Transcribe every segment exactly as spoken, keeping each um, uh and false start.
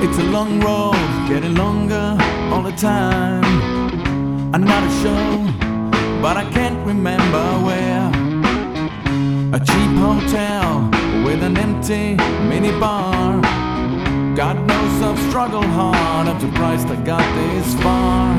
It's a long road, getting longer all the time. Another show, but I can't remember where. A cheap hotel with an empty minibar. God knows I've struggled hard, I'm surprised I got this far.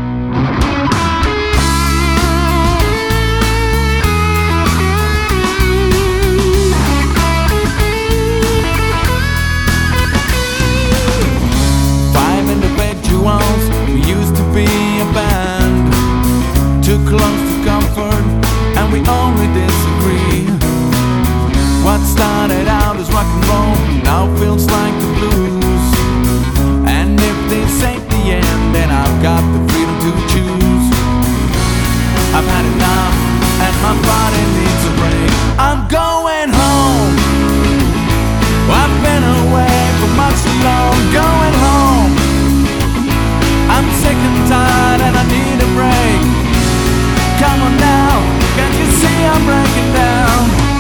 We used to be a band, too close to comfort, and we only disagree. What started out as rock and roll now feels like the blues. And if this ain't the end, then I've got the freedom to choose. I've had enough, and my body needs a break. I'm going home. I've been away for much too long. Going home. I'm sick and tired and I need a break. Come on now, can't you see I'm breaking down?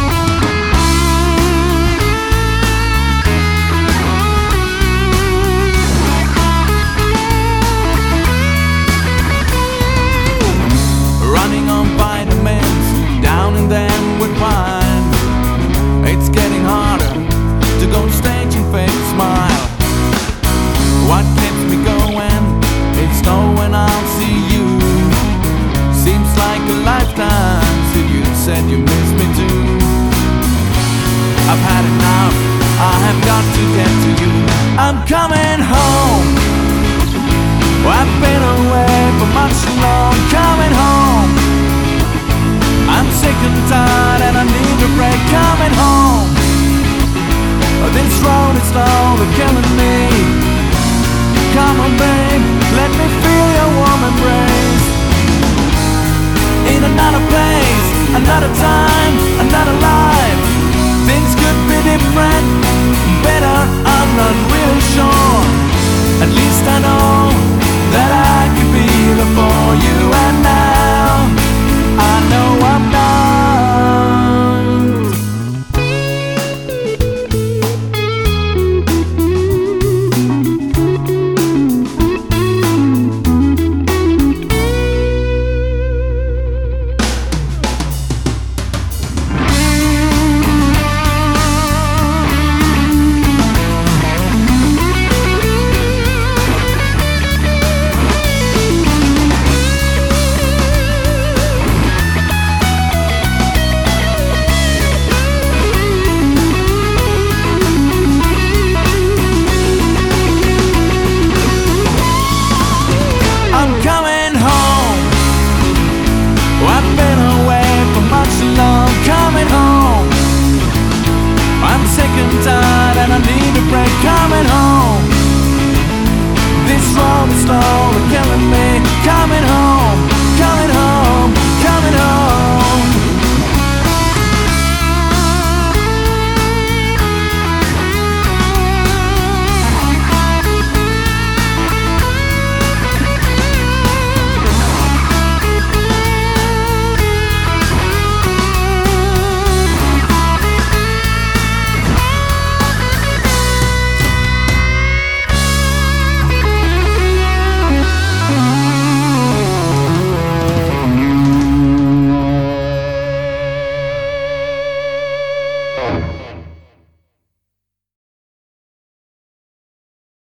Running on vitamins, down and then with wine. It's getting harder to go on stage and fake a smile. What keeps me going? It's knowing I'll see you. Seems like a lifetime since you said you miss me too. I've had enough, I have got to get to you. I'm coming home. I've been away for much too long. Coming home. I'm sick and tired and I need a break. Coming home. This road is slowly killing me. Come on babe, let me feel your warm embrace. In another place, another time, another life. Things could be different, better, I'm not really sure. At least I know that I could be there for you. And now, I know I'm not. Coming home. This road is slowly killing me. Coming home.